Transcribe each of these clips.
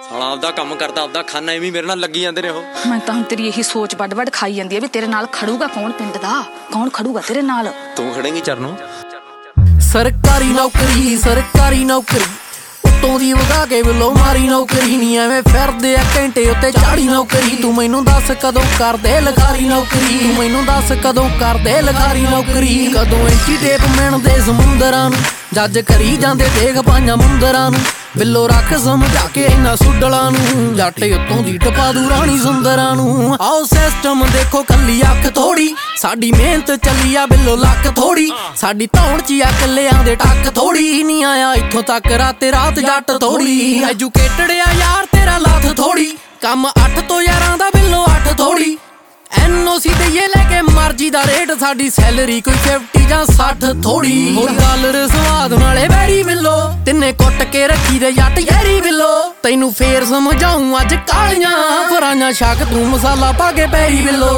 ਸਾਲਾ ਆਪਦਾ ਕੰਮ ਕਰਦਾ, ਆਪਦਾ ਖਾਨਾ, ਐਵੇਂ ਮੇਰੇ ਨਾਲ ਲੱਗੀ ਜਾਂਦੇ ਨੇ ਉਹ। ਮੈਂ ਤਾਂ ਹੁਣ ਤੇਰੀ ਇਹੀ ਸੋਚ ਵੱਡ ਖਾਈ ਜਾਂਦੀ ਹੈ ਵੀ ਤੇਰੇ ਨਾਲ ਖੜੂਗਾ ਕੌਣ, ਪਿੰਡ ਦਾ ਕੌਣ ਖੜੂਗਾ ਤੇਰੇ ਨਾਲ? ਤੂੰ ਖੜੇਂਗੀ ਚਰਨੋਂ? ਸਰਕਾਰੀ ਨੌਕਰੀ, ਸਰਕਾਰੀ ਨੌਕਰੀ ਉੱਤੋਂ ਦੀ ਵਗਾ ਕੇ ਬਿੱਲੋ ਮਾਰੀ ਨੌਕਰੀ ਨੀ ਐਵੇਂ ਫਿਰਦੇ ਆ ਘੰਟੇ ਉੱਤੇ ਝਾੜੀ ਨੌਕਰੀ। ਤੂੰ ਮੈਨੂੰ ਦੱਸ ਕਦੋਂ ਕਰਦੇ ਲਖਾਰੀ ਨੌਕਰੀ, ਤੂੰ ਮੈਨੂੰ ਦੱਸ ਕਦੋਂ ਕਰਦੇ ਲਖਾਰੀ ਨੌਕਰੀ। ਕਦੋਂ ਐਂਟੀ ਟੇਪ ਮਿਣਦੇ ਸਮੁੰਦਰਾਂ ਨੂੰ, ਜੱਜ ਕਰੀ ਜਾਂਦੇ ਦੇਖ ਪਾਈਆਂ ਮੁੰਦਰਾਂ ਨੂੰ। ਬਿੱਲੋ ਰੱਖ ਸਮਝਾ ਕੇ ਇੰਨਾ ਸੁੱਡਲਾਂ ਨੂੰ, ਜੱਟ ਉੱਤੋਂ ਦੀ ਟਪਾ ਦੂ ਰਾਣੀ ਸੁੰਦਰਾਂ ਨੂੰ। ਆਓ ਸਿਸਟਮ ਦੇਖੋ ਕੱਲੀ ਅੱਖ ਥੋੜੀ, ਸਾਡੀ ਮਿਹਨਤ ਚੱਲੀ ਆ ਬਿੱਲੋ ਲੱਕ ਥੋੜੀ। ਸਾਡੀ ਧੌਣ ਚ ਆ ਕੱਲਿਆਂ ਦੇ ਟੱਕ ਥੋੜੀ, ਨਹੀਂ ਆਇਆ ਇੱਥੋਂ ਤੱਕ ਰਾਤੇ ਰਾਤ ਜੱਟ ਥੋੜੀ। ਐਜੂਕੇਟਡ ਆ ਯਾਰ ਤੇਰਾ ਲੱਥ ਥੋੜੀ, ਕੰਮ 8 ਤੋਂ 11 ਦਾ ਬਿੱਲੋ 8 ਥੋੜੀ। NOC ਦਈਏ ਲੈ ਕੇ ਮਰਜੀ ਦਾ ਰੇਟ, ਸਾਡੀ ਸੈਲਰੀ ਕੋਈ 50 ਜਾਂ 60 ਥੋੜੀ। ਹੋਰ ਡਾਲਰ ਸਵਾਦ ਨਾਲੇ ਵੈਰੀ ਬਿੱਲੋ, ਤਿੰਨੇ ਕੁੱਟ ਕੇ ਰੱਖੀ ਦੇ ਜੱਟ ਯਾਰੀ ਬਿੱਲੋ। ਤੈਨੂੰ ਫੇਰ ਸਮਝਾਉਂ ਅੱਜ ਕਾਲੀਆਂ ਫਰਾਈਆਂ ਸ਼ੱਕ, ਤੂੰ ਮਸਾਲਾ ਪਾ ਕੇ ਪੈਰੀ ਬਿੱਲੋ।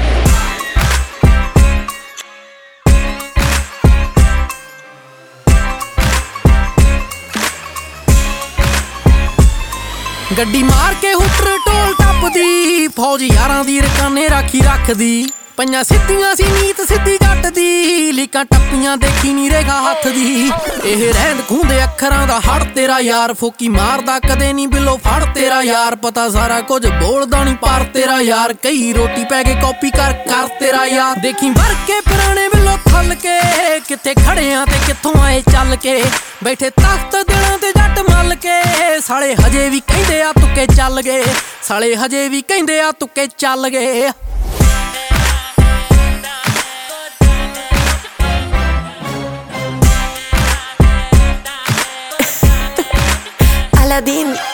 ਗੱਡੀ ਮਾਰ ਕੇ ਹੁੱਟਰ ਢੋਲ ਟੱਪਦੀ, ਫੌਜ ਯਾਰਾਂ ਦੀ ਰਕਾਨੇ ਰਾਖੀ ਰੱਖਦੀ। ਪੰਜਾਂ ਸਿੱਧੀਆਂ ਸੀ ਨੀਤ ਸਿੱਧੀ ਜੱਟ ਦੀ, ਲੀਕਾਂ ਟੱਪੀਆਂ ਦੇਖੀ ਨੀ ਰੇਖਾ ਹੱਥ ਦੀ। ਇਹ ਰਹਿੰਦ ਖੂੰਦੇ ਅੱਖਰਾਂ ਦਾ ਹੜ ਤੇਰਾ ਯਾਰ, ਫੋਕੀ ਮਾਰਦਾ ਕਦੇ ਨੀ ਬਿੱਲੋ ਫੜ ਤੇਰਾ ਯਾਰ। ਪਤਾ ਸਾਰਾ ਕੁਝ ਬੋਲਦਾ ਨੀ ਪਰ ਤੇਰਾ ਯਾਰ, ਕਈ ਰੋਟੀ ਪੈ ਕੇ ਕਾਪੀ ਕਰ ਤੇਰਾ ਯਾਰ। ਦੇਖੀ ਵਰ ਕੇ ਪੁਰਾਣੇ ਬਿੱਲੋ ਥੱਲ ਕੇ, ਕਿੱਥੇ ਖੜੇ ਆ ਤੇ ਕਿੱਥੋਂ ਆਏ ਚੱਲ ਕੇ। ਬੈਠੇ ਤਖਤ ਦਿਲਾਂ ਤੇ ਜੱਟ ਮੱਲ ਕੇ, ਸਾਲੇ ਹਜੇ ਵੀ ਕਹਿੰਦੇ ਆ ਤੁੱਕੇ ਚੱਲ ਗਏ, ਸਾਲੇ ਹਜੇ ਵੀ ਕਹਿੰਦੇ ਆ ਤੁੱਕੇ ਚੱਲ ਗਏ। Aladdin